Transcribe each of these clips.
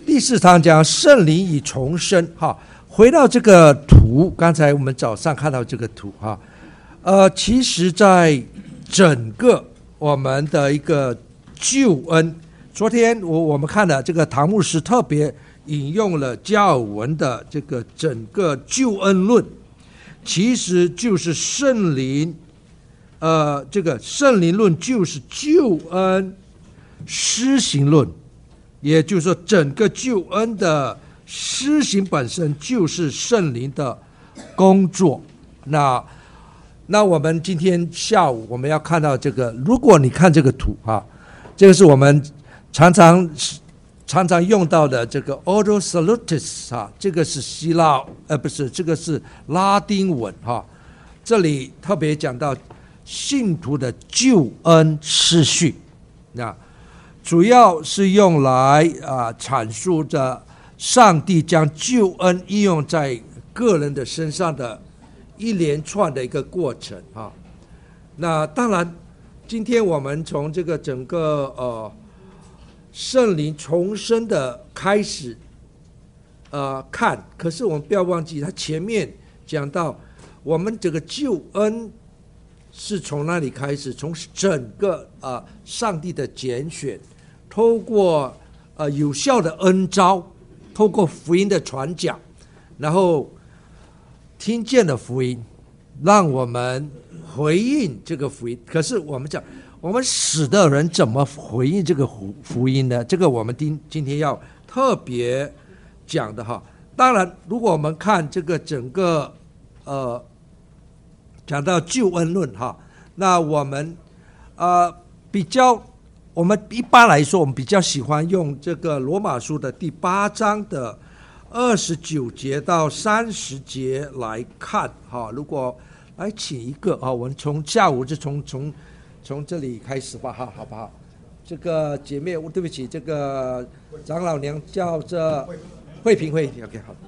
第4堂讲圣灵与重生。回到这个图，刚才我们早上看到这个图其实在整个我们的一个救恩，昨天我们看了这个唐牧师特别引用了加尔文的这个整个救恩论，其实就是圣灵这个圣灵论就是救恩施行论，也就是说整个救恩的施行本身就是圣灵的工作。那我们今天下午我们要看到这个，如果你看这个图这个是我们常常用到的这个 Ordo Salutis 这个是希腊不是，这个是拉丁文这里特别讲到信徒的救恩次序，主要是用来阐述着上帝将救恩应用在个人的身上的一连串的一个过程那当然今天我们从这个整个圣灵重生的开始看，可是我们不要忘记他前面讲到我们这个救恩是从哪里开始，从整个上帝的拣选，透过有效的恩召，透过福音的传讲，然后听见了福音，让我们回应这个福音。可是我们讲我们死的人怎么回应这个福音呢？这个我们今天要特别讲的当然如果我们看这个整个讲到救恩论那我们我们一般来说我们比较喜欢用这个罗马书的第8章的29节到30节来看如果来请一个我们从下午就从这里开始吧好不好？这个姐妹，对不起，这个长老娘叫这慧萍 OK 好。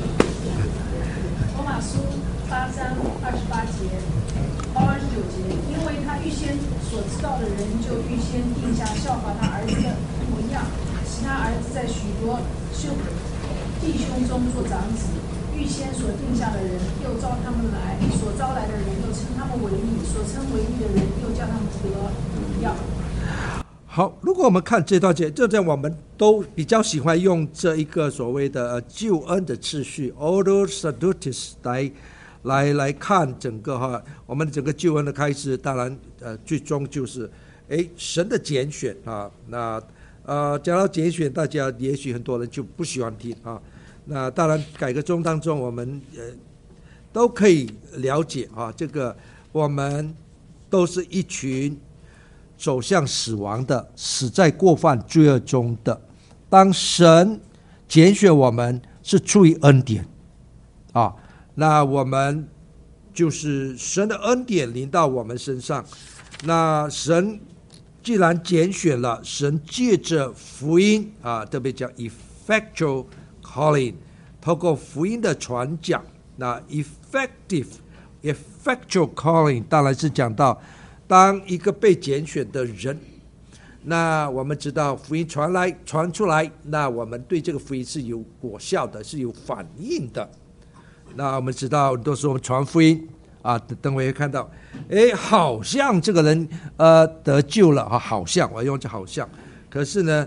罗马书8章28节到29节，因为他预先所知道的人，就预先定下效法他儿子的模样，使他儿子在许多弟兄中做长子。预先所定下的人，又召他们来；所招来的人，又称他们为义；所称为义的人，又叫他们得荣耀。 好，如果我们看这段这我们都比较喜欢用这一个所谓的救恩的次序 Ordo Salutis 来看整个我们整个救恩的开始。当然最终就是神的拣选那讲到拣选，大家也许很多人就不喜欢听那当然改革中当中我们都可以了解这个我们都是一群走向死亡的，死在过犯罪恶中的。当神拣选我们是出于恩典那我们就是神的恩典临到我们身上。那神既然拣选了，神借着福音特别讲 effectual calling， 透过福音的传讲，那 effectual calling 当然是讲到当一个被拣选的人，那我们知道福音传出来，那我们对这个福音是有果效的，是有反应的。那我们知道都是我们传福音等会会看到好像这个人得救了好像我用这好像，可是呢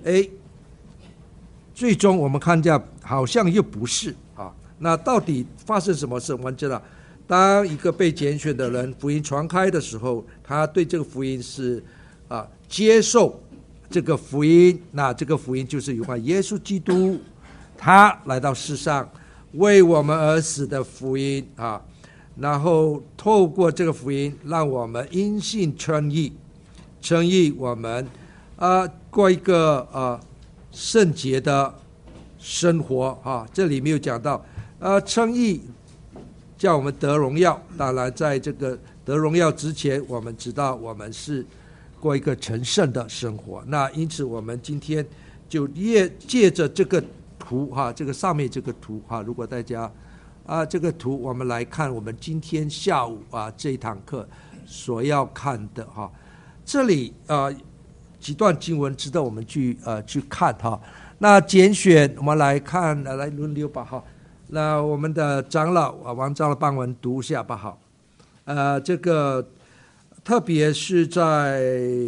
最终我们看见好像又不是那到底发生什么事？我们知道当一个被拣选的人福音传开的时候，他对这个福音是接受这个福音，那这个福音就是有关耶稣基督他来到世上为我们而死的福音然后透过这个福音让我们因信称义，我们过一个圣洁的生活这里没有讲到称义叫我们得荣耀。当然在这个得荣耀之前，我们知道我们是过一个成圣的生活。那因此我们今天就借着这个图这个上面这个图如果大家这个图我们来看我们今天下午这一堂课所要看的这里几段经文值得我们去看那拣选我们来看，来轮流吧哈。那我们的长老王长老帮我们读一下吧好。这个特别是在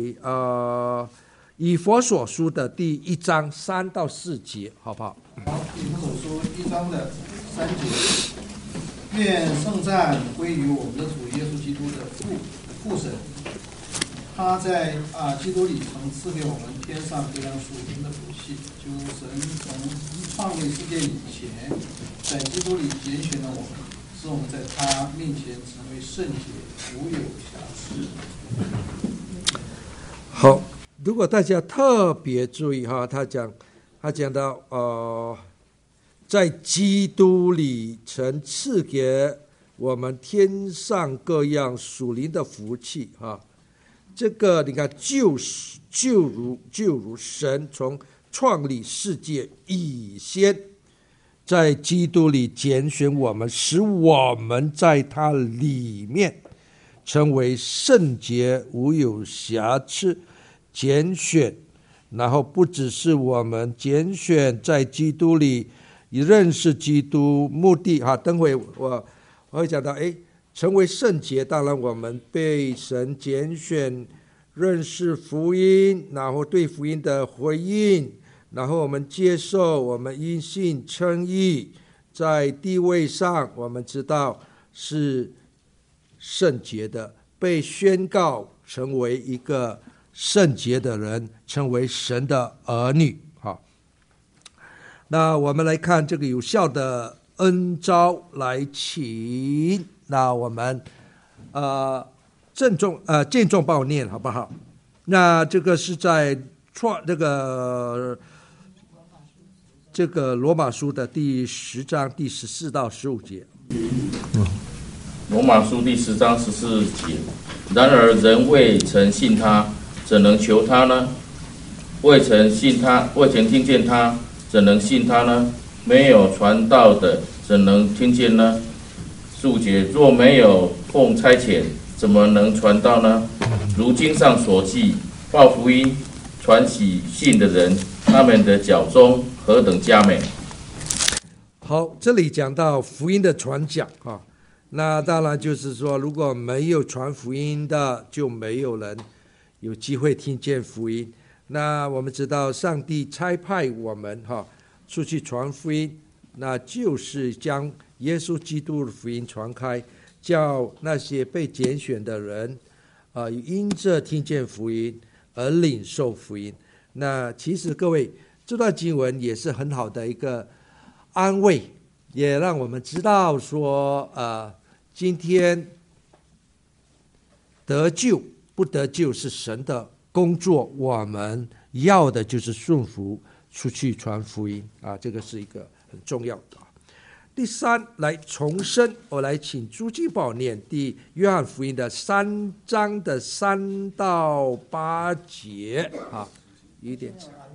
以弗所书的第1章3到4节，好不好？ 好，以弗所书1章的3节，愿圣赞归于我们的主耶稣基督的父神，他在基督里曾赐给我们天上各样属灵的福气，就神从创立世界以前，在基督里拣选了我们，使我们在他面前成为圣洁，无有瑕疵。 好，如果大家特别注意哈，他讲到在基督里曾赐给我们天上各样属灵的福气哈。这个你看，就如神从创立世界以先，在基督里拣选我们，使我们在他里面成为圣洁，无有瑕疵。拣选，然后不只是我们拣选在基督里认识基督，目的哈，等会我会讲到，成为圣洁，当然我们被神拣选，认识福音，然后对福音的回应，然后我们接受，我们因信称义，在地位上我们知道是圣洁的，被宣告成为一个圣洁的人，成为神的儿女。好，那我们来看这个有效的恩召来请，那我们见重报念好不好？那这个是在这个罗马书的第10章第14到15节。 罗马书第10章14节，然而人未曾信他，怎能求他呢？未曾听见他，怎能信他呢？没有传道的，怎能听见呢？15节，若没有奉差遣，怎么能传道呢？如经上所记，报福音、传喜信的人，他们的脚中何等佳美。 好，这里讲到福音的传讲啊，那当然就是说，如果没有传福音的，就没有人有机会听见福音。那我们知道，上帝差派我们出去传福音，那就是将耶稣基督的福音传开，叫那些被拣选的人因着听见福音而领受福音。那其实各位，这段经文也是很好的一个安慰，也让我们知道说今天得救不得救是神的工作，我们要的就是顺服出去传福音这个是一个很重要的。第3，来重申，我来请朱金宝念约翰福音的3章的3到8节有点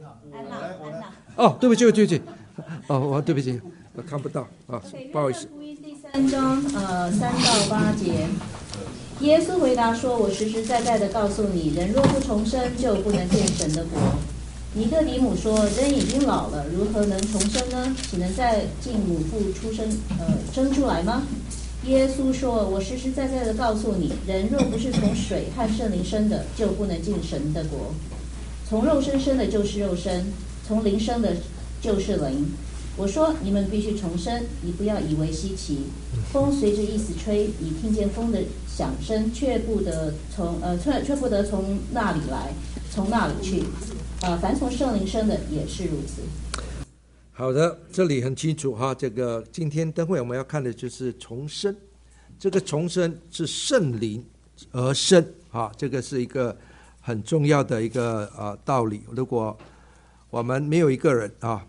对不起对不起，我看不到不好意思。 约翰福音第3章3到8节，耶稣回答说：“我实实在在的告诉你，人若不重生，就不能见神的国。”尼哥底母说：“人已经老了，如何能重生呢？岂能再进母腹生出来吗？”耶稣说：“我实实在在的告诉你，人若不是从水和圣灵生的，就不能进神的国。从肉身生的就是肉身，从灵生的就是灵。我说你们必须重生，你不要以为稀奇。风随着意思吹，你听见风的响声，却不得从那里来，从那里去。凡从圣灵生的也是如此。” 好的，这里很清楚这个今天等会我们要看的就是重生。这个重生是圣灵而生这个是一个很重要的一个道理。如果我们没有一个人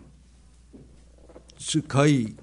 是可以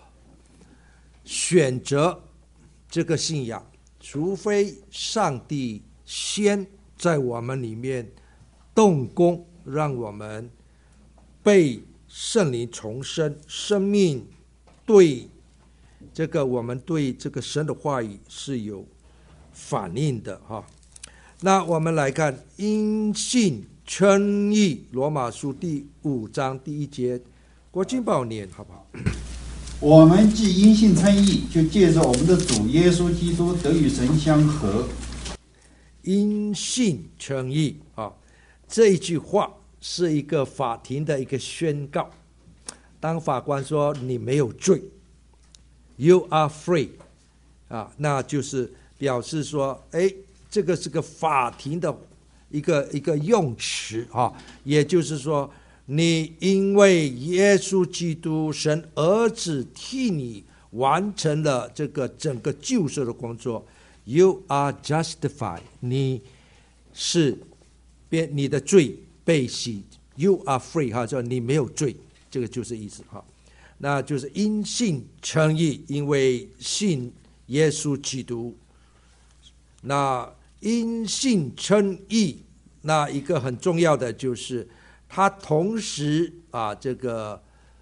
选择这个信仰，除非上帝先在我们里面动工，让我们被圣灵重生，生命对我们对这个神的话语是有反应的那我们来看，因信称义，罗马书第5章第1节，国经宝念好不好？ 我们既因信称义，就借着我们的主耶稣基督得与神相合。 因信称义啊，这一句话是一个法庭的一个宣告。当法官说你没有罪 ，You are free， 啊，那就是表示说，这个是个法庭的一个用词啊，也就是说，你因为耶稣基督神儿子替你完成了这个整个救赎的工作 ，You are justified， 你的罪被洗 ，You are free 哈，说你没有罪，这个就是意思哈。那就是因信称义，因为信耶稣基督。那因信称义，那一个很重要的就是他同时这个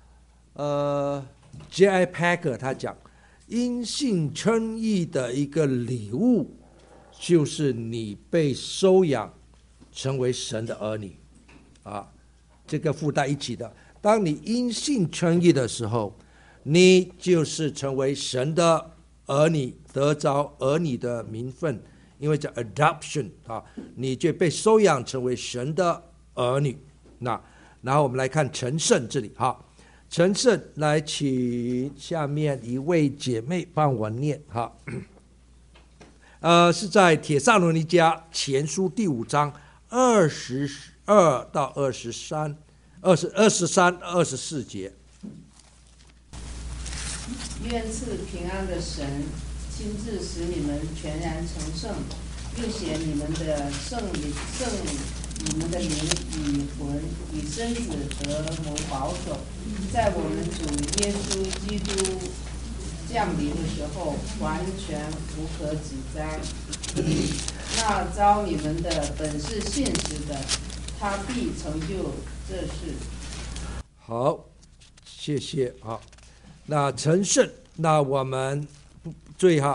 J.I. Packer 他讲，因信称义的一个礼物，就是你被收养成为神的儿女这个附带一起的。当你因信称义的时候，你就是成为神的儿女，得着儿女的名分，因为叫 adoption 你就被收养成为神的儿女。那然后我们来看成圣这里成圣，来请下面一位姐妹帮我念是在帖撒罗尼迦前书第5章22到23、24节。 愿赐平安的神亲自使你们全然成圣，并且你们的你们的灵与魂与身子得蒙保守，在我们主耶稣基督降临的时候完全无可指摘。那招你们的本是现实的，他必成就这事。 好，谢谢那成圣，那我们注意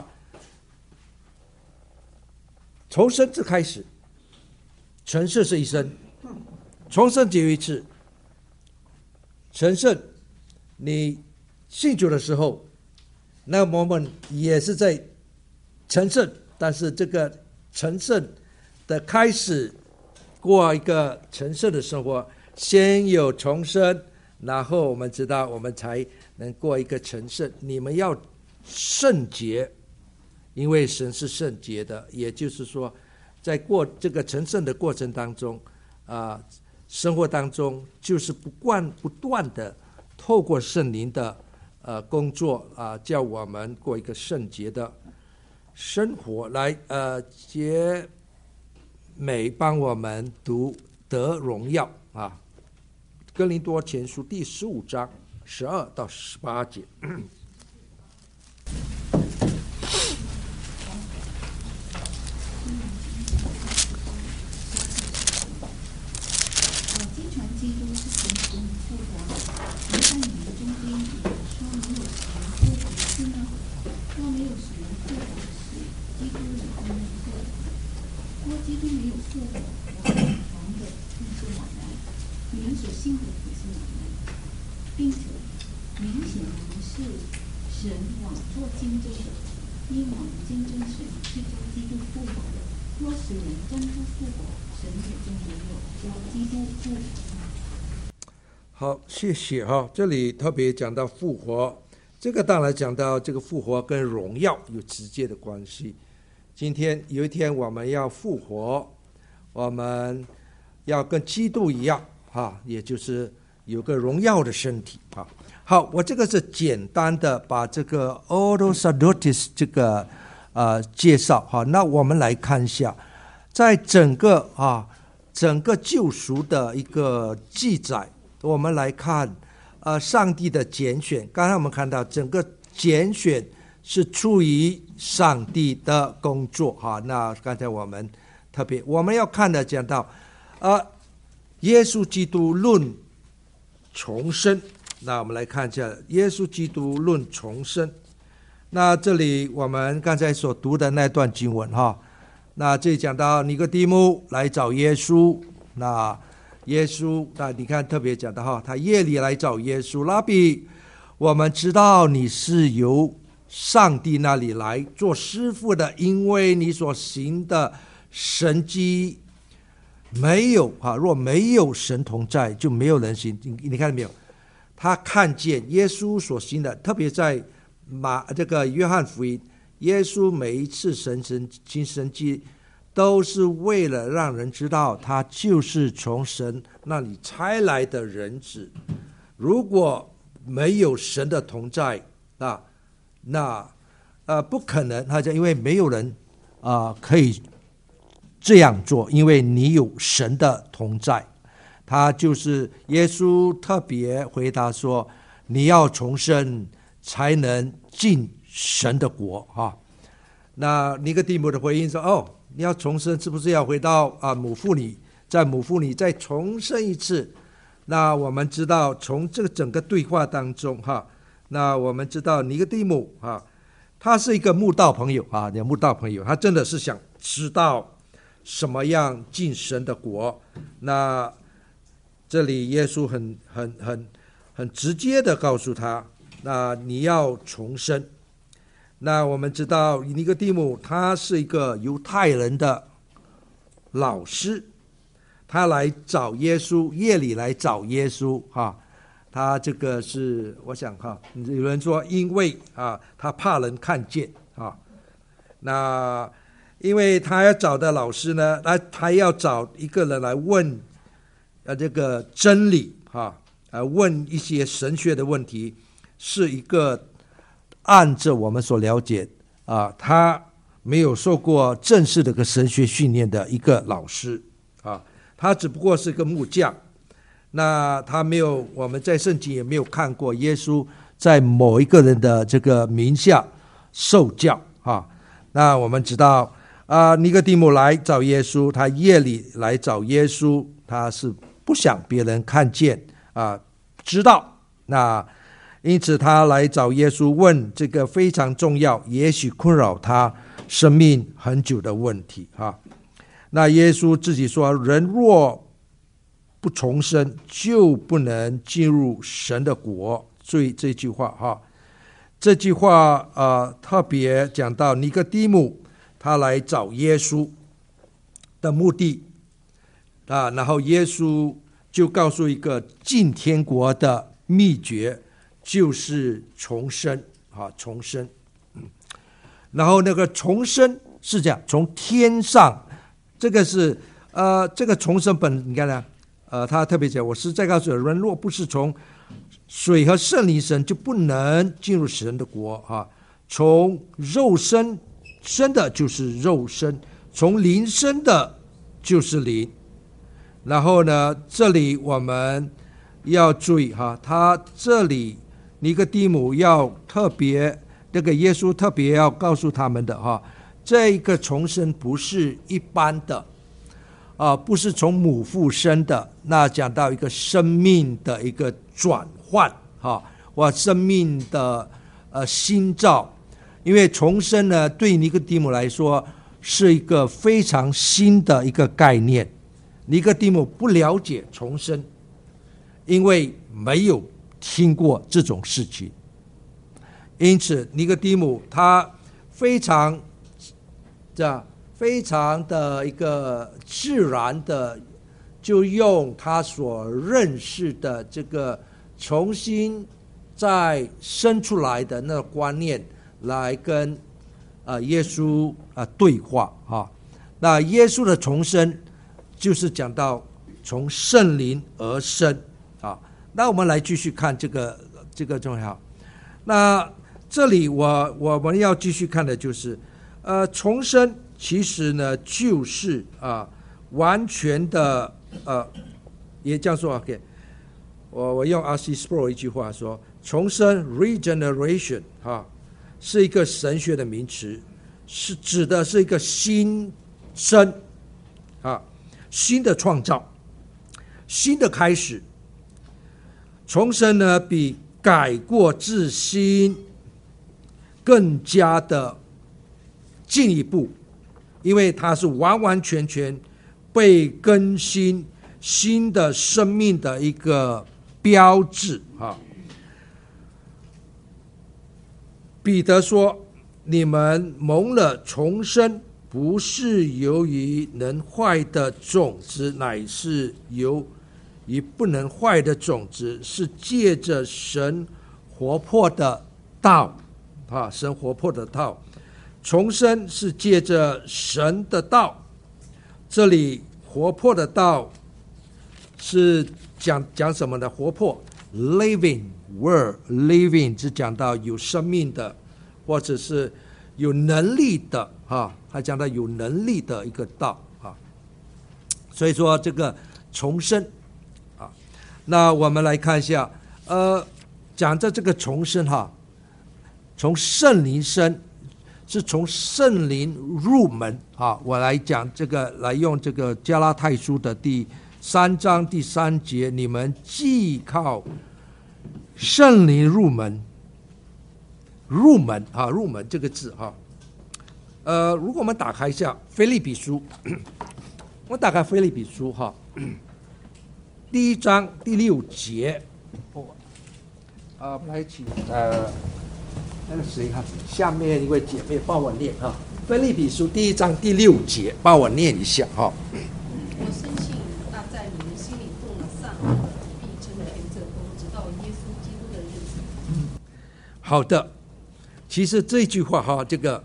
从生之开始，成圣是一生，重生只有一次。成圣，你信主的时候，那我们也是在成圣，但是这个成圣的开始，过一个成圣的生活，先有重生，然后我们知道我们才能过一个成圣。你们要圣洁，因为神是圣洁的，也就是说在过这个成圣的过程当中生活当中就是不断的透过圣灵的工作叫我们过一个圣洁的生活。来姐美帮我们读得荣耀哥林多前书第15章12到18节。 经传基督是从死里复活，能在你们中间有说没有死人复活的事呢？若没有死人复活的事，基督也不能复活。若基督没有复活，我们传的更是枉然，你们所信的也是枉然，并且明显的是神枉作见证的，因我们见证神是将基督复活的。若死人真不复活，神也就没有将基督复活。 好，谢谢这里特别讲到复活，这个当然讲到这个复活跟荣耀有直接的关系。今天有一天我们要复活，我们要跟基督一样也就是有个荣耀的身体好，我这个是简单的把这个 ordo salutis 这个介绍那我们来看一下，在整个救赎的一个记载，我们来看上帝的拣选。刚才我们看到整个拣选是出于上帝的工作那刚才我们特别我们要看的讲到耶稣基督论重生。那我们来看一下耶稣基督论重生。那这里我们刚才所读的那段经文那这里讲到尼哥底母来找耶稣那耶稣，那你看特别讲的哈，他夜里来找耶稣，拉比，我们知道你是由上帝那里来做师傅的，因为你所行的神迹没有若没有神同在，就没有人行。你看到没有？他看见耶稣所行的，特别在这个约翰福音，耶稣每一次行神迹，都是为了让人知道他就是从神那里差来的人子。如果没有神的同在那不可能，因为没有人可以这样做，因为你有神的同在。他就是耶稣特别回答说，你要重生才能进神的国那尼哥底母的回应说，你要重生是不是要回到母腹里，在母腹里再重生一次？那我们知道从这个整个对话当中那我们知道尼哥底母他是一个慕道朋友慕道朋友，他真的是想知道什么样进神的国。那这里耶稣很直接的告诉他，那你要重生。那我们知道尼哥底母他是一个犹太人的老师，他来找耶稣，夜里来找耶稣他这个是我想有人说因为他怕人看见那因为他要找的老师呢，他要找一个人来问这个真理问一些神学的问题，是一个按着我们所了解他没有受过正式的神学训练的一个老师他只不过是个木匠。那他没有，我们在圣经也没有看过耶稣在某一个人的这个名下受教那我们知道尼哥底母来找耶稣，他夜里来找耶稣，他是不想别人看见知道。那因此他来找耶稣，问这个非常重要，也许困扰他生命很久的问题那耶稣自己说，人若不重生，就不能进入神的国。所以这句话这句话特别讲到尼哥底母他来找耶稣的目的然后耶稣就告诉一个进天国的秘诀，就是重生重生。然后那个重生是这样，从天上，这个是这个重生本，你看呢他特别讲，我实在告诉你，人若不是从水和圣灵生，就不能进入神的国从肉身生的就是肉身，从灵生的就是灵。然后呢，这里我们要注意他这里尼哥底母要特别，这个耶稣特别要告诉他们的这个重生不是一般的不是从母腹生的，那讲到一个生命的一个转换或生命的新造。因为重生呢，对尼哥底母来说是一个非常新的一个概念。尼哥底母不了解重生，因为没有听过这种事情，因此尼哥底母他非常的一个自然的，就用他所认识的这个重新再生出来的那个观念来跟耶稣对话那耶稣的重生就是讲到从圣灵而生那我们来继续看这个重要。那这里我们要继续看的就是重生其实呢就是完全的也这样说OK， 我用 R.C. Sproul 一句话说，重生 regeneration 是一个神学的名词，是指的是一个新生新的创造，新的开始。重生呢比改过自新更加的进一步，因为它是完完全全被更新， 新的生命的一个标志啊。彼得说：“你们蒙了重生，不是由于能坏的种子，乃是由于不能坏的种子，是借着神活泼的道啊，神活泼的道。重生是借着神的道。这里活泼的道是讲什么呢？活泼 living word living 是讲到有生命的，或者是有能力的啊，还讲到有能力的一个道啊。所以说这个重生啊，那我们来看一下，讲着这个重生哈，从圣灵生是从圣灵入门啊。我来讲这个，来用这个加拉太书的第3章第3节，你们既靠圣灵入门，入门啊，入门这个字啊，如果我们打开一下腓立比书，我打开腓立比书哈，第1章第6节，我们来请那个谁哈，下面一位姐妹帮我念哈，腓立比书第1章第6节，帮我念一下哈。 我深信，那在你们心里动了善恶的，必成全这功，直到耶稣基督的日子。 好的，其实这句话哈，这个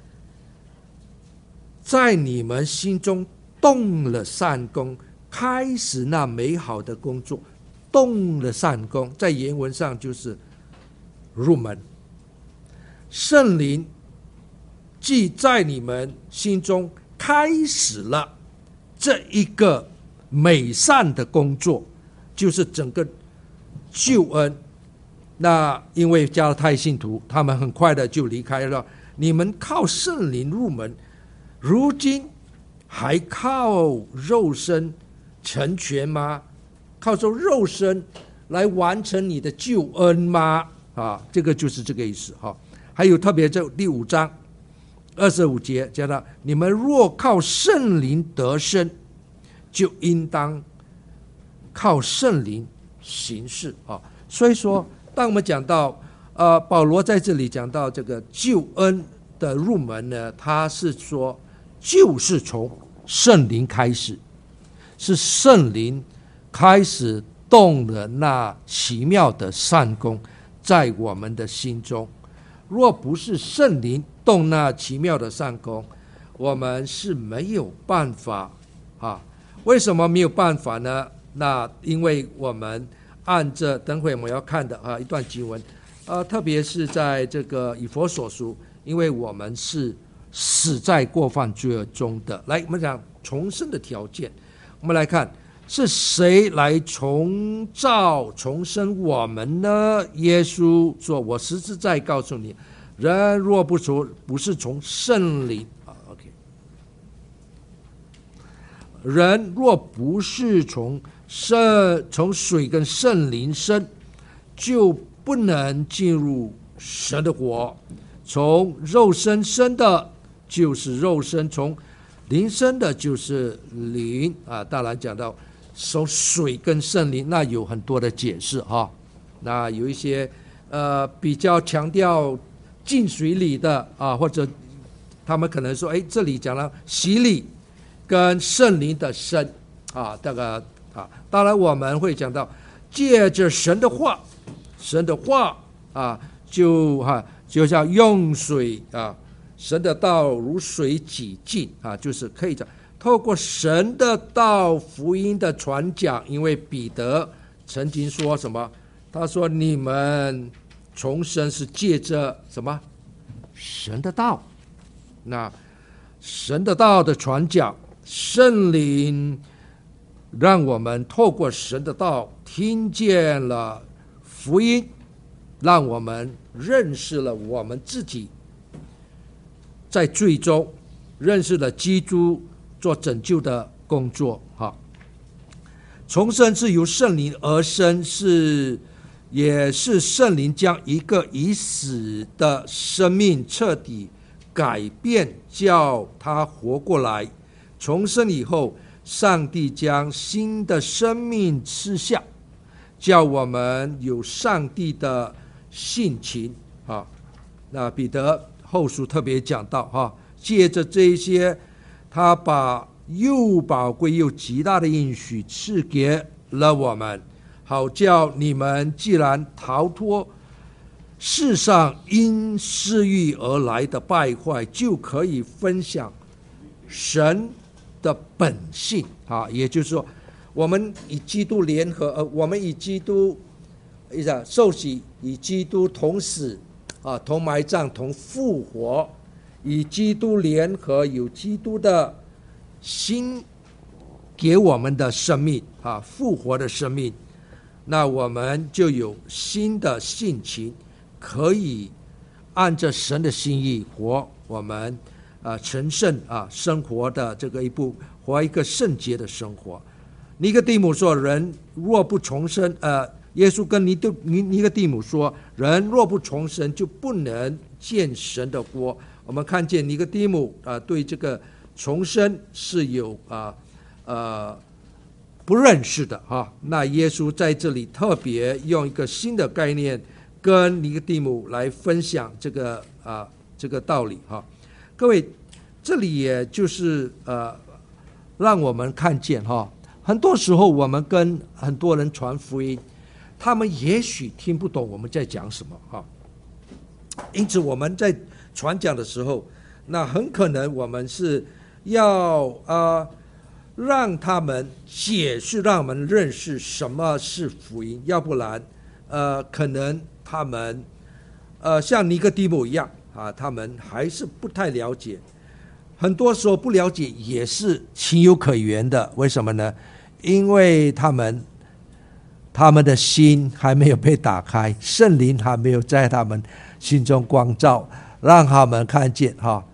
在你们心中动了善功，开始那美好的工作，动了善功，在原文上就是入门。圣灵既在你们心中开始了这一个美善的工作，就是整个救恩。那因为加拉太信徒他们很快的就离开了，你们靠圣灵入门，如今还靠肉身成全吗？靠着肉身来完成你的救恩吗？啊，这个就是这个意思哈。还有特别这第5章25节讲到，你们若靠圣灵得生，就应当靠圣灵行事啊。所以说，当我们讲到保罗在这里讲到这个救恩的入门呢，他是说就是从圣灵开始，是圣灵开始动了那奇妙的善功在我们的心中。若不是圣灵动那奇妙的善功，我们是没有办法啊。为什么没有办法呢？那因为我们按着等会我们要看的一段经文，特别是在这个以弗所书，因为我们是死在过犯罪恶中的。来，我们讲重生的条件，我们来看是谁来重造重生我们呢？耶稣说：“我实实在告诉你，人若不是从圣灵，OK， 人若不是从水跟圣灵生，就不能进入神的国。从肉身生的，就是肉身；从灵生的，就是灵啊。当然讲到从水跟圣灵，那有很多的解释哈。那有一些比较强调进水里的啊，或者他们可能说，这里讲了洗礼跟圣灵的生啊，这个啊，当然我们会讲到借着神的话啊，就像用水啊，神的道如水挤进啊，就是可以讲透过神的道福音的传讲。因为彼得曾经说什么？他说你们重生是借着什么？神的道。那神的道的传讲，圣灵让我们透过神的道听见了福音，让我们认识了我们自己在罪中，认识了基督做拯救的工作。重生是由圣灵而生，也是圣灵将一个已死的生命彻底改变，叫他活过来。重生以后， 上帝将新的生命赐下，叫我们有上帝的性情啊。那彼得后书特别讲到哈，借着这一些，他把又宝贵又极大的应许赐给了我们，好叫你们既然逃脱世上因私欲而来的败坏，就可以分享神的本性啊。也就是说，我们与基督联合，我们与基督受洗，与基督同死啊，同埋葬，同复活，与基督联合，有基督的新给我们的生命啊，复活的生命，那我们就有新的性情，可以按着神的心意活我们成圣生活的这个活一个圣洁的生活。尼哥底母说，人若不重生，耶稣跟尼哥底母说，人若不重生，就不能见神的国。我们看见尼哥底母对这个重生是有不认识的哈。那耶稣在这里特别用一个新的概念跟尼哥底母来分享这个道理哈。各位，这里也就是让我们看见哈，很多时候我们跟很多人传福音，他们也许听不懂我们在讲什么哈。因此我们在传讲的时候，那很可能我们是要让他们解释，让我们认识什么是福音，要不然可能他们像尼哥底母一样他们还是不太了解。很多时候不了解也是情有可原的。为什么呢？因为他们的心还没有被打开，圣灵还没有在他们心中光照，让他们看见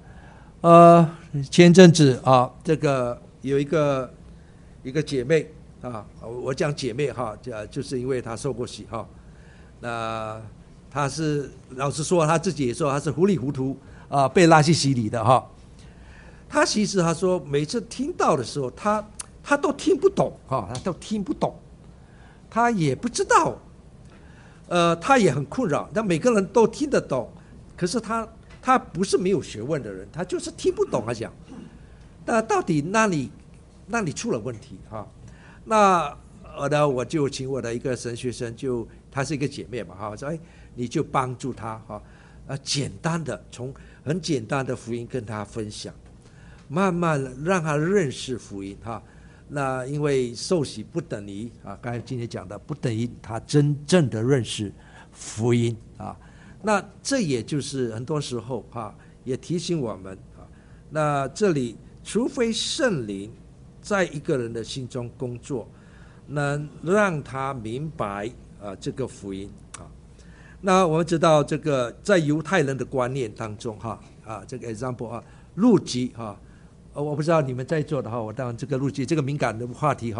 前阵子这个有一个姐妹我讲姐妹就是因为她受过洗那她是老实说，她自己也说她是糊里糊涂被拉去洗礼的她其实她说每次听到的时候，她都听不懂她都听不懂，她也不知道，她也很困扰。但每个人都听得懂，可是她不是没有学问的人，她就是听不懂。她讲，那到底哪里出了问题那我就请我的一个神学生，她是一个姐妹嘛我说你就帮助她简单的从很简单的福音跟她分享，慢慢让她认识福音那因为受洗不等于刚才今天讲的不等于她真正的认识福音那这也就是很多时候也提醒我们那这里除非圣灵在一个人的心中工作，能让他明白这个福音那我们知道这个在犹太人的观念当中这个 example 路籍我不知道你们在座的我当然这个路籍这个敏感的话题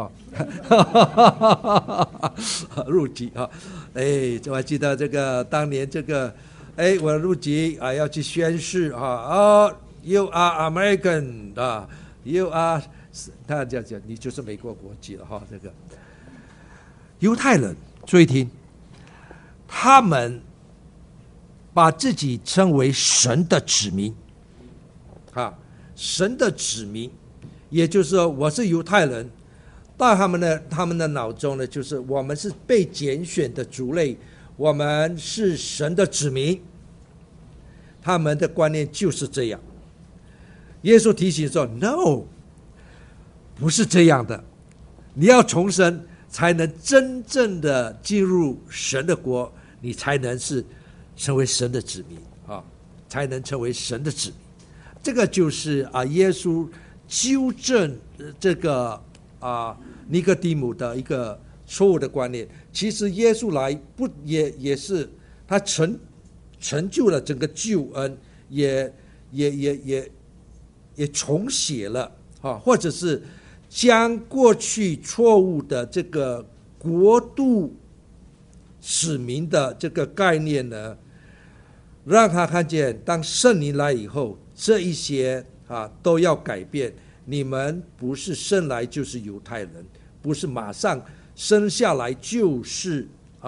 入籍我还记得这个当年这个我入籍要去宣誓you are American you are 他讲你就是美国国籍了这个犹太人注意听，他们把自己称为神的子民神的子民，也就是说我是犹太人，到他们的脑中呢，就是我们是被拣选的族类，我们是神的子民，他们的观念就是这样。耶稣提醒说 No， 不是这样的，你要重生才能真正的进入神的国，你才能是成为神的子民才能成为神的子民。这个就是耶稣纠正这个尼哥底母的一个错误的观念。其实耶稣来也是他成就了整个救恩，也重写了或者是将过去错误的这个国度使民的这个概念呢，让他看见当圣灵来以后，这一些都要改变， 你们不是生来就是犹太人，不是马上生下来就是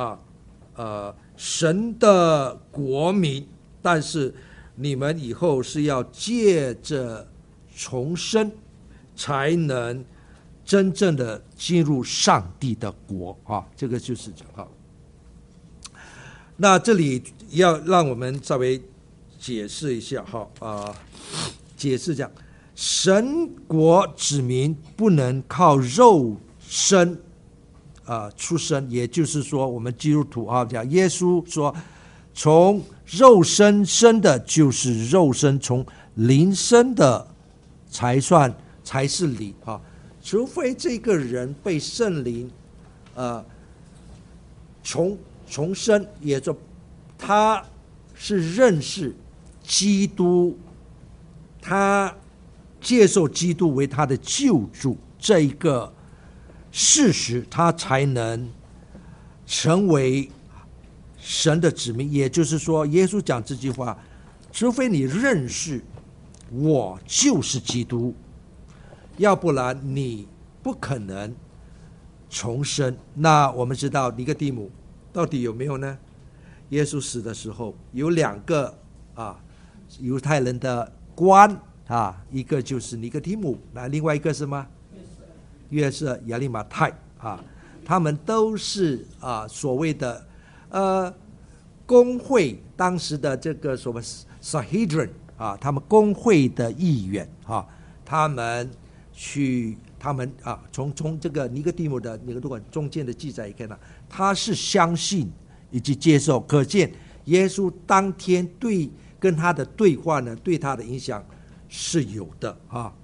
神的国民，但是你们以后是要借着重生，才能真正的进入上帝的国啊！这个就是这样。那这里要让我们稍微解释一下解释讲，神国子民不能靠肉身出生，也就是说，我们基督徒讲耶稣说，从肉身生的就是肉身，从灵生的才是灵除非这个人被圣灵重生，也就他是认识基督，他接受基督为他的救主，这一个事实，他才能成为神的子民。也就是说，耶稣讲这句话，除非你认识我就是基督，要不然你不可能重生。那我们知道尼哥底母到底有没有呢？耶稣死的时候有2个犹太人的官一个就是尼哥底母，那另外一个是什么？约瑟亚利马太他们都是所谓的公会当时的这个所谓 Sanhedrin 他们公会的议员他们从这个尼哥底母的如果中间的记载也看到，他是相信以及接受，可见耶稣当天跟他的对话呢，对他的影响是有的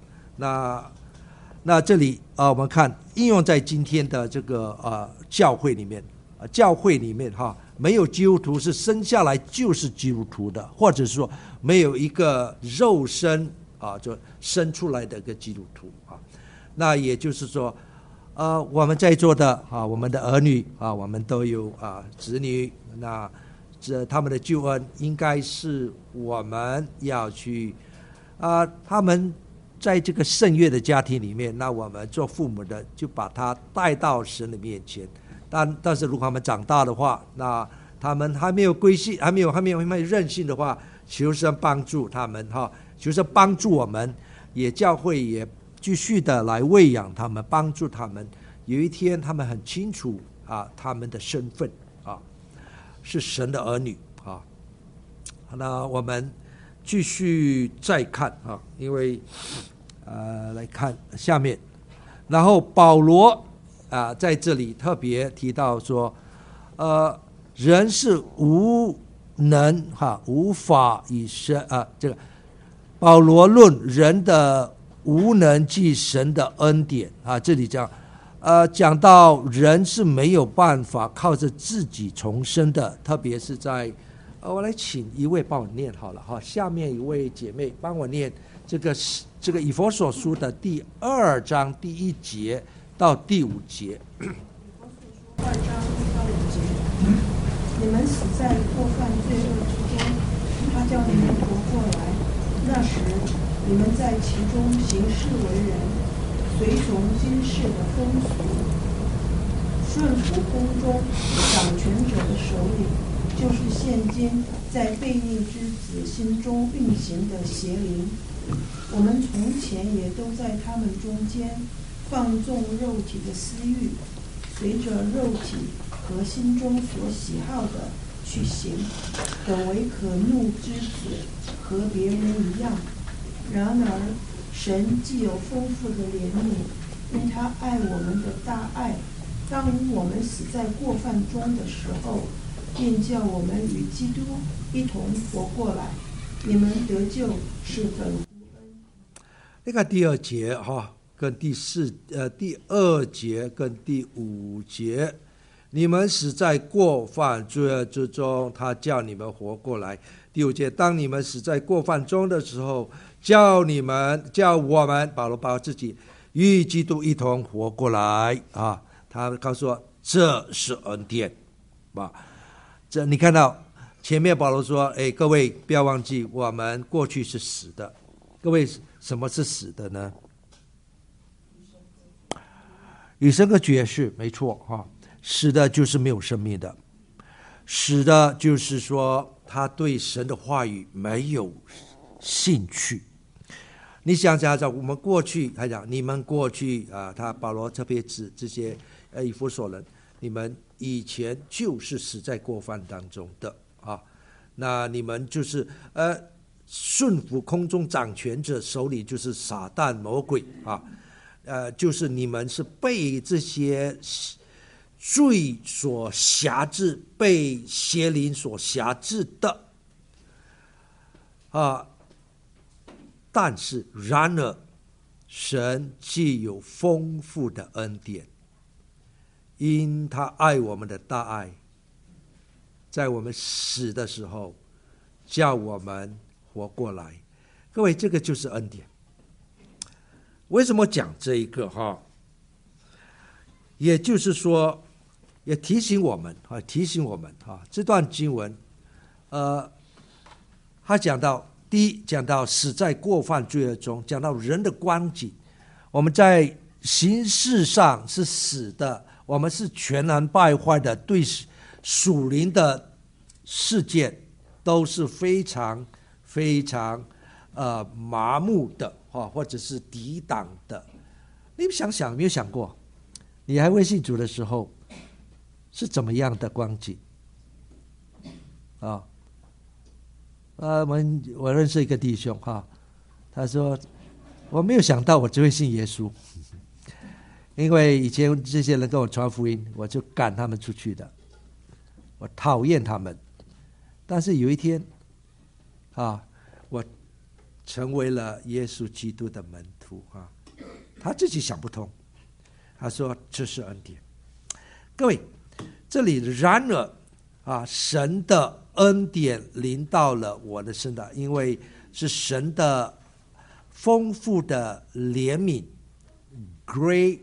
那这里我们看应用在今天的这个教会里面，没有基督徒是生下来就是基督徒的，或者说没有一个肉身就生出来的一个基督徒那也就是说我们在座的我们的儿女我们都有子女，那他们的救恩应该是我们要去他们在这个圣约的家庭里面，那我们做父母的就把他带到神的面前。但是如果他们长大的话，那他们还没有归信，还没有认信的话，求神帮助他们求神帮助我们，也教会也继续的来喂养他们，帮助他们。有一天他们很清楚他们的身份是神的儿女那我们继续再看因为来看下面，然后保罗在这里特别提到说人是无能无法以神这个保罗论人的无能即神的恩典这里讲到人是没有办法靠着自己重生的，特别是在我来请一位帮我念好了下面一位姐妹帮我念这个以弗所书的第2章第1节到第5节。 2章1到5节，你们死在过犯罪恶之中，他叫你们活过来。那时你们在其中行事为人，随从今世的风俗，顺服宫中掌权者的首领，就是现今在悖逆之子心中运行的邪灵。我们从前也都在他们中间放纵肉体的私欲，随着肉体和心中所喜好的去行，本为可怒之子，和别人一样。然而神既有丰富的怜悯，因他爱我们的大爱，当我们死在过犯中的时候，便叫我们与基督一同活过来。你们得救是本乎恩。 你看第2节跟第2节跟第5节，你们死在过犯罪恶之中，他叫你们活过来。第5节，当你们死在过犯中的时候，叫我们保罗把自己与基督一同活过来他告诉我这是恩典这你看到前面保罗说各位不要忘记我们过去是死的。各位什么是死的呢？ 与生俱绝是没错哈，死的就是没有生命的，死的就是说他对神的话语没有兴趣。你想想，我们过去还讲，你们过去他保罗特别指这些以弗所人，你们以前就是死在过犯当中的啊，那你们就是顺服空中掌权者手里，就是撒旦魔鬼啊，就是你们是被这些罪所辖制，被邪灵所辖制的啊。但是然而神既有丰富的恩典，因他爱我们的大爱，在我们死的时候叫我们活过来。各位，这个就是恩典。为什么讲这一个也就是说也提醒我们这段经文他讲到第一，讲到死在过犯罪恶中，讲到人的光景，我们在形式上是死的，我们是全然败坏的，对属灵的世界都是非常非常麻木的或者是抵挡的。你们想想，没有想过你还未信主的时候是怎么样的光景啊？我认识一个弟兄他说我没有想到我只会信耶稣，因为以前这些人跟我传福音，我就赶他们出去的，我讨厌他们。但是有一天我成为了耶稣基督的门徒他自己想不通，他说这是恩典。各位，这里然而神的恩典临到了我的身上，因为是神的丰富的怜悯 ，great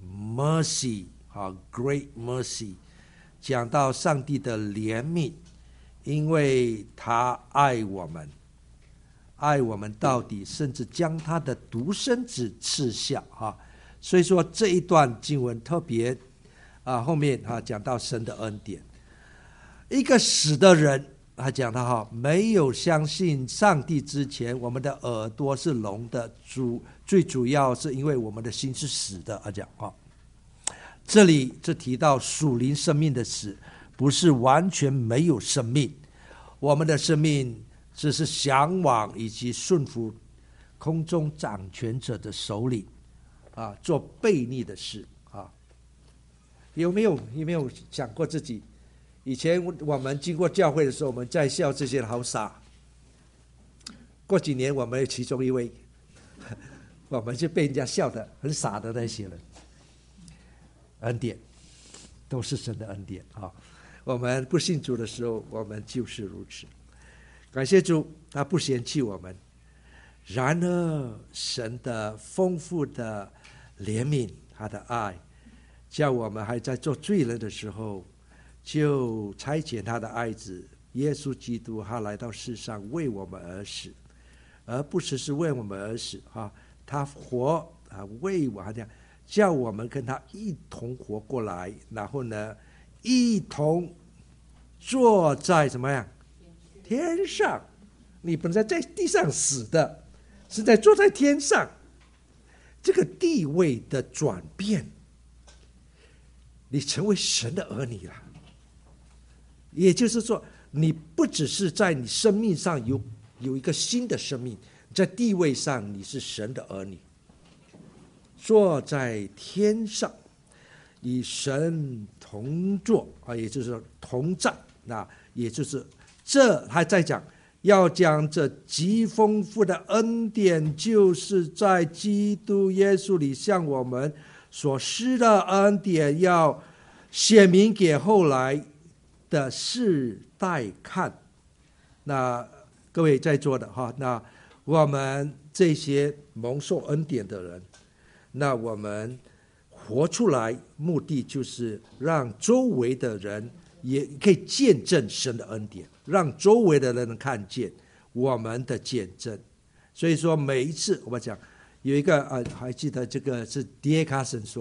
mercy great mercy， 讲到上帝的怜悯，因为他爱我们到底，甚至将他的独生子赐下所以说这一段经文特别后面讲到神的恩典。一个死的人，他讲到没有相信上帝之前，我们的耳朵是聋的，最主要是因为我们的心是死的讲这里就提到属灵生命的死，不是完全没有生命，我们的生命只是向往以及顺服空中掌权者的手里做悖逆的事有没有想过自己？以前我们经过教会的时候，我们在笑这些人好傻。过几年我们有其中一位，我们就被人家笑得很傻的那些人。恩典都是神的恩典我们不信主的时候，我们就是如此。感谢主，他不嫌弃我们。然而神的丰富的怜悯，他的爱，叫我们还在做罪人的时候，就差遣他的爱子耶稣基督，他来到世上为我们而死，而不只是为我们而死他活为我这样，叫我们跟他一同活过来，然后呢一同坐在怎么样天上。你本来在地上死的，现在坐在天上，这个地位的转变，你成为神的儿女了。也就是说，你不只是在你生命上有一个新的生命，在地位上你是神的儿女，坐在天上，与神同坐也就是说同在。那也就是这还在讲，要将这极丰富的恩典，就是在基督耶稣里向我们所施的恩典，要显明给后来的世代看。那各位在座的那我们这些蒙受恩典的人，那我们活出来，目的就是让周围的人也可以见证神的恩典，让周围的人能看见我们的见证。所以说每一次我们讲有一个还记得这个是 D.A. Carson 说，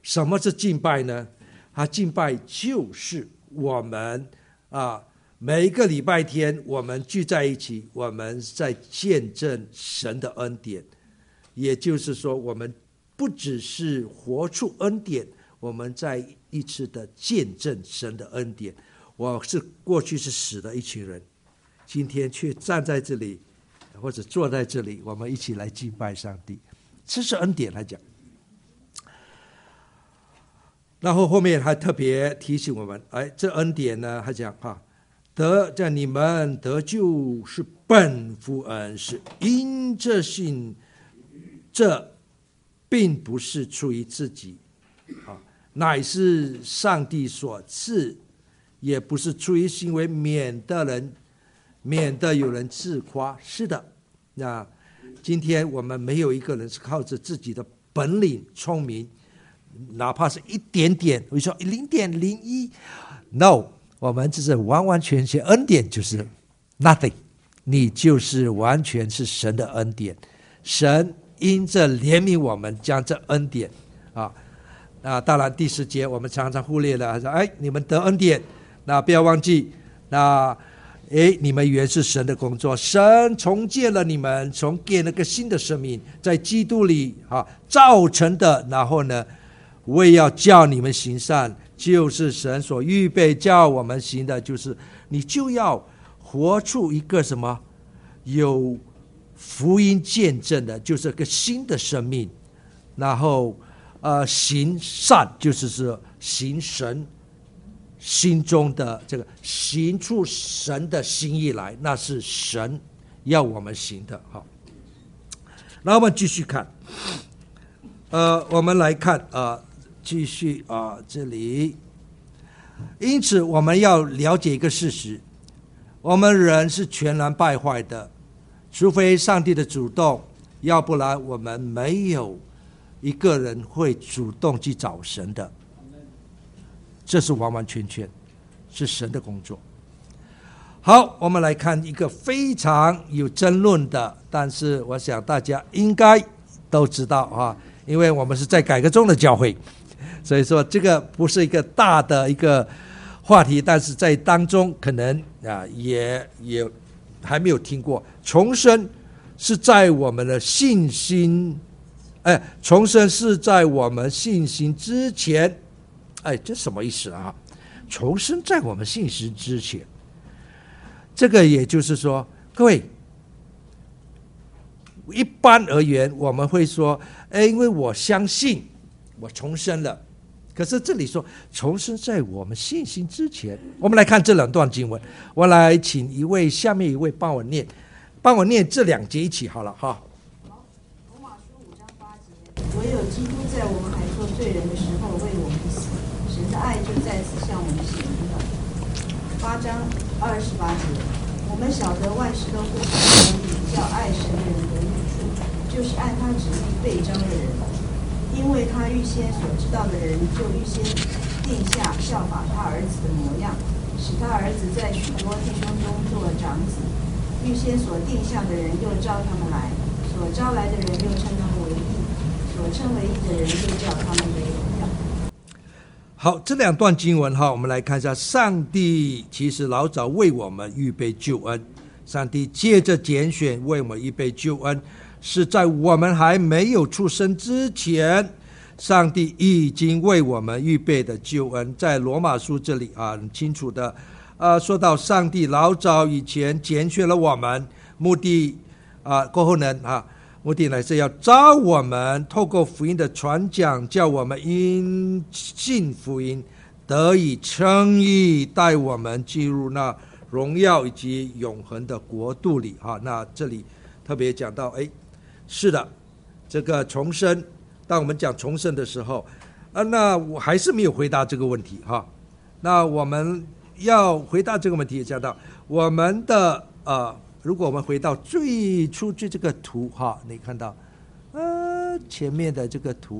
什么是敬拜呢？敬拜就是我们每一个礼拜天我们聚在一起，我们在见证神的恩典。也就是说，我们不只是活出恩典，我们在一次的见证神的恩典。过去是死的一群人，今天却站在这里或者坐在这里，我们一起来敬拜上帝，这是恩典来讲。然后后面还特别提醒我们，这恩典呢，他讲叫你们得救是本乎恩，是因着信，这并不是出于自己，乃是上帝所赐，也不是出于行为，免得有人自夸。是的，那今天我们没有一个人是靠着自己的本领聪明，哪怕是一点点，我说0.01 ，no， 我们这是完完全全恩典，就是 nothing， 你就是完全是神的恩典，神因着怜悯我们，将这恩典当然第10节我们常常忽略了，说你们得恩典，那不要忘记，你们原是神的工作，神重建了你们，给了个新的生命，在基督里造成的，然后呢，为要叫你们行善，就是神所预备叫我们行的，就是你就要活出一个什么有福音见证的，就是个新的生命，然后行善，就是行神心中的这个，行出神的心意来，那是神要我们行的。好，那我们继续看，我们来看继续这里，因此我们要了解一个事实，我们人是全然败坏的，除非上帝的主动，要不然我们没有一个人会主动去找神的，这是完完全全是神的工作。好，我们来看一个非常有争论的，但是我想大家应该都知道因为我们是在改革中的教会，所以说这个不是一个大的一个话题，但是在当中可能也还没有听过。重生是在我们的信心，重生是在我们信心之前，这什么意思啊？重生在我们信心之前，这个也就是说，各位，一般而言我们会说，因为我相信我重生了，可是这里说重生在我们信心之前。我们来看这2段经文，我来请下面一位帮我念这2节一起好了哈。 罗马书5章8节，唯有基督在我们还做罪人的时候为我们死，神的爱就在此向我们显明了。8章28节，我们晓得万事都互相合理，叫爱神的人得益处，就是按他旨意被召的人。因为他预先所知道的人，就预先定下效法他儿子的模样，使他儿子在许多弟兄中做长子。预先所定下的人，又召他们来；所招来的人，又称他们为义；所称为义的人，又叫他们为荣耀。 好，这2段经文我们来看一下。上帝其实老早为我们预备救恩，上帝借着拣选为我们预备救恩，是在我们还没有出生之前，上帝已经为我们预备的救恩。在罗马书这里很清楚的说到上帝老早以前拣选了我们，目的过后呢目的乃是要召我们透过福音的传讲，叫我们因信福音得以称义，带我们进入那荣耀以及永恒的国度里那这里特别讲到是的，这个重生，当我们讲重生的时候那我还是没有回答这个问题那我们要回答这个问题，也讲到我们的如果我们回到最初这个图你看到前面的这个图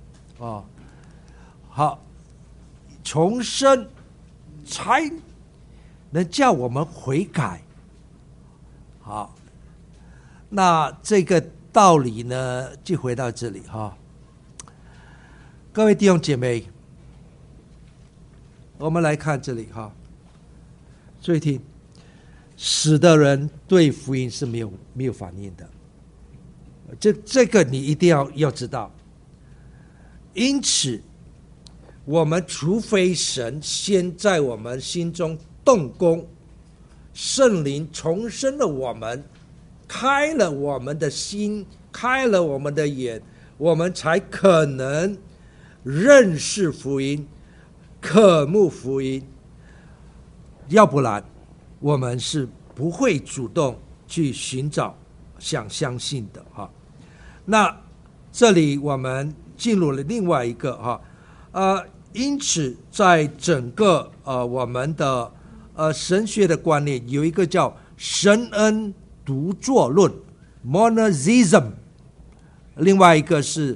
好，重生才能叫我们悔改。好，那这个道理呢，就回到这里各位弟兄姐妹，我们来看这里哈，注意听，死的人对福音是没有反应的，这个你一定要知道。因此，我们除非神先在我们心中动工，圣灵重生了我们，开了我们的心，开了我们的眼，我们才可能认识福音，渴慕福音。要不然我们是不会主动去寻找想相信的哈。那这里我们进入了另外一个哈，因此在整个我们的神学的观念有一个叫神恩独作论 monism， 另外一个是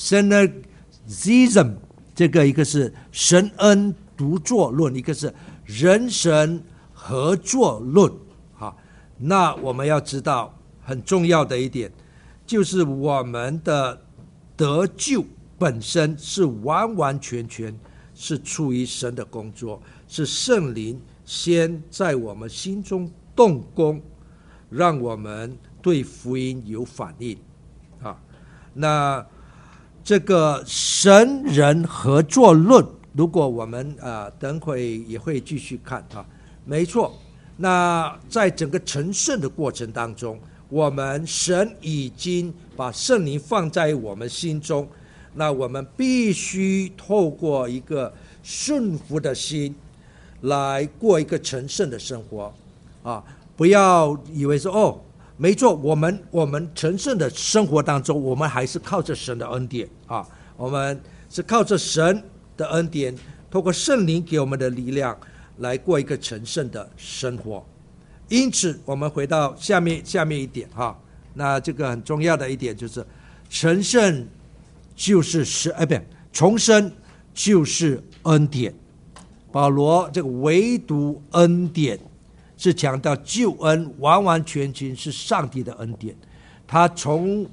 synergism， 这个一个是神恩独作论，一个是人神合作论。那我们要知道很重要的一点，就是我们的得救本身是完完全全是出于神的工作，是圣灵先在我们心中动工，让我们对福音有反应那这个神人合作论，如果我们等会也会继续看没错。那在整个成圣的过程当中，我们神已经把圣灵放在我们心中，那我们必须透过一个顺服的心来过一个成圣的生活不要以为说没错，我们成圣的生活当中，我们还是靠着神的恩典我们是靠着神的恩典，透过圣灵给我们的力量来过一个成圣的生活。因此我们回到下面一点那这个很重要的一点就是成圣就是重生就是恩典。保罗这个唯独恩典是强调救恩完完全全是上帝的恩典，他从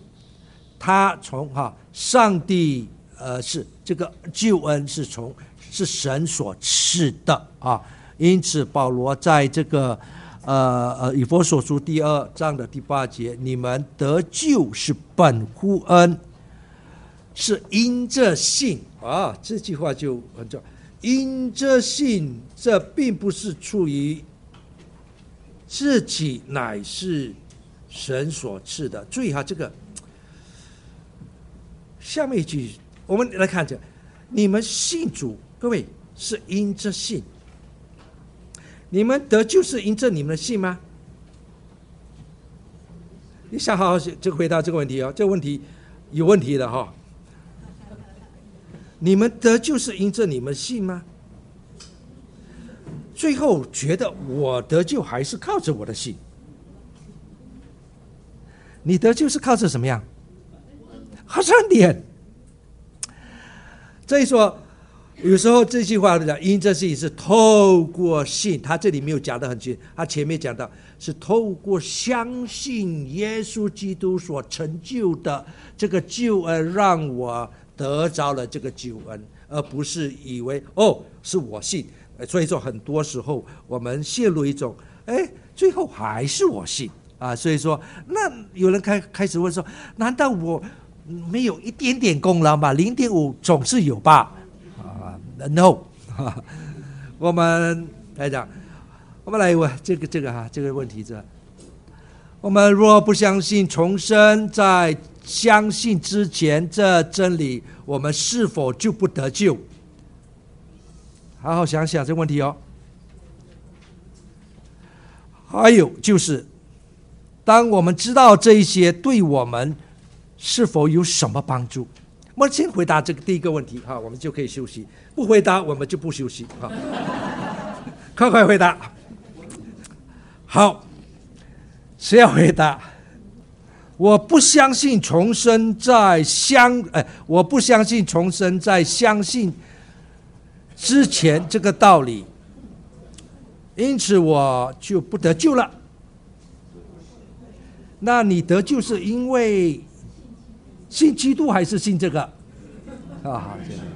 上帝是这个救恩是神所赐的因此保罗在这个以弗所书第2章的第8节，你们得救是本乎恩，是因着信这句话就很重要。因着信，这并不是出于自己，乃是神所赐的。注意这个下面一句，我们来看这，你们信主，各位是因着信，你们得救是因着你们的信吗？你想好好就回答这个问题这个问题有问题的你们得救是因着你们信吗？最后觉得我得救还是靠着我的信。你得救是靠着什么样？靠着恩典。所以说有时候这句话讲因着信是透过信，他这里没有讲得很清，他前面讲到是透过相信耶稣基督所成就的这个救恩，让我得着了这个救恩，而不是以为是我信。所以说很多时候我们陷入一种最后还是我信所以说那有人开始问说，难道我没有一点点功劳吗？0.5总是有吧？No 我们来讲，我们来问这个问题我们若不相信重生，在相信之前这真理，我们是否就不得救？好好想想这个问题还有就是当我们知道这一些，对我们是否有什么帮助？我们先回答这个第一个问题我们就可以休息，不回答我们就不休息快回答。好，谁要回答？我不相信重生在我不相信重生在相信之前这个道理，因此我就不得救了。那你得救是因为信基督还是信这个？ 好，谢谢。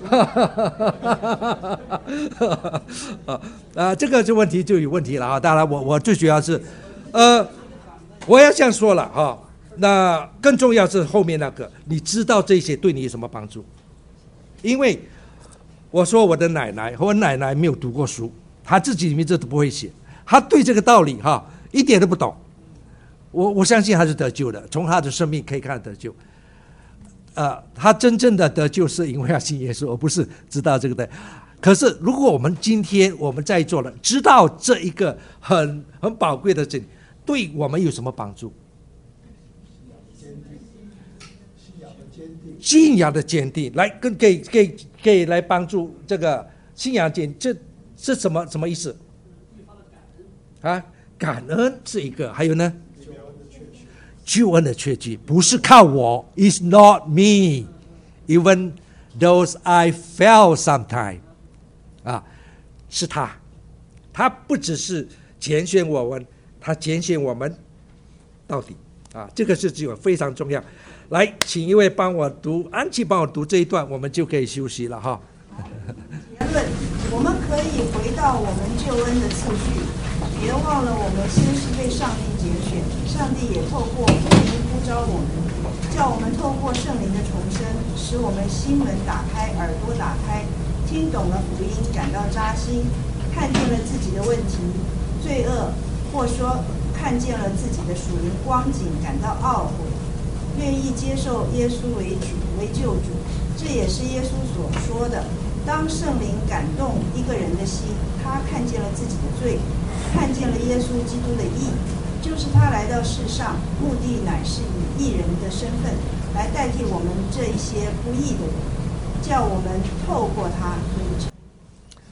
这个问题就有问题了啊！当然我最主要是，我要这样说了哈。那更重要是后面那个，你知道这些对你有什么帮助？因为我说我的奶奶和我奶奶没有读过书，她自己名字都不会写，她对这个道理哈一点都不懂。我相信她是得救的，从她的生命可以看得救。他真正的得救是因为要信耶稣，而不是知道这个的。可是如果我们今天我们在座的知道这一个很宝贵的真理，对我们有什么帮助？信仰的坚定，来给来帮助这个信仰坚定，这什么意思？啊，感恩是一个，还有呢？救恩的确据不是靠我 ，It's not me, even though I fail sometime， 是他不只是拣选我们，他拣选我们到底这个是非常重要。来，请一位帮我读，安琪帮我读这一段，我们就可以休息了哈。 结论，我们可以回到我们救恩的次序。别忘了，我们先是被上帝拣选，上帝也透过福音呼召我们，叫我们透过圣灵的重生，使我们心门打开，耳朵打开，听懂了福音，感到扎心，看见了自己的问题、罪恶，或说看见了自己的属灵光景，感到懊悔，愿意接受耶稣为主、为救主。这也是耶稣所说的：当圣灵感动一个人的心，他看见了自己的罪，看见了耶稣基督的义，就是他来到世上，目的乃是以义人的身份来代替我们这一些不义的人，叫我们透过他得